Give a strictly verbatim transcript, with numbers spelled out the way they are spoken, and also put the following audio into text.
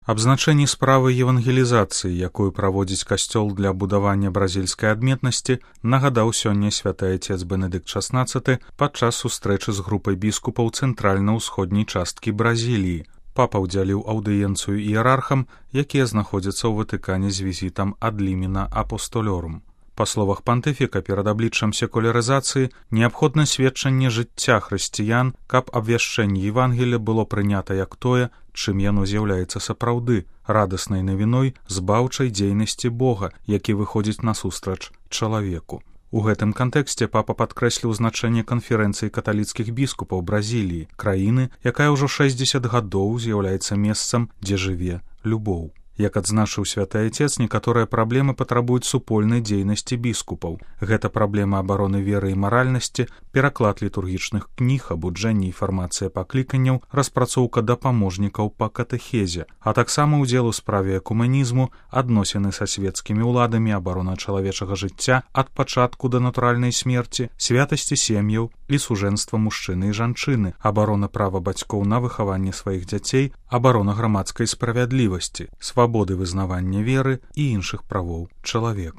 Аб значэнні справы евангелізацыі, якую праводзіць касцёл для будавання бразільскай адметнасці, нагадаў сёння святы айцец Бенедыкт шаснаццаты падчас сустрэчы з групай біскупаў цэнтральна-ўсходняй часткі Бразіліі. Папа ўдзяліў аўдыенцыю іерархам, якія знаходзяцца ў Ватыкане з візітам ад ліміна апостолёрум. Па словах пантыфіка, перад абліччам секулярызацыі неабходна сведчанне жыцця хрысціян, каб абвяшчэнне Евангелія было прынята як тое, чым яно з'яўляецца сапраўды, радаснай навіной збаўчай дзейнасці Бога, які выходзіць насустрач чалавеку. У гэтым кантэксце папа падкрэсліў значэнне канферэнцыі каталіцкіх біскупаў Бразіліі, краіны, якая ўжо шэсцьдзесят гадоў з'яўляецца месцам, дзе жыве любоў. Як адзначыў святы айцец, некаторыя праблемы патрабуюць супольнай дзейнасці біскупаў. Гэта праблема абароны веры і маральнасці, пераклад літургічных кніг, абуджэнне і фармацыя пакліканняў, распрацоўка дапаможнікаў па катэхезе, а таксама ўдзел у справе экумэнізму, адносіны са свецкімі ўладамі, абарона чалавечага жыцця ад пачатку да натуральнай смерці, святасці сем'яў і сужэнства мужчыны і жанчыны, абарона права бацькоў на выхаванне сваіх дзяцей, абарона грамадскай справядлівасці, свабоды вызнавання веры і іншых правоў чалавека.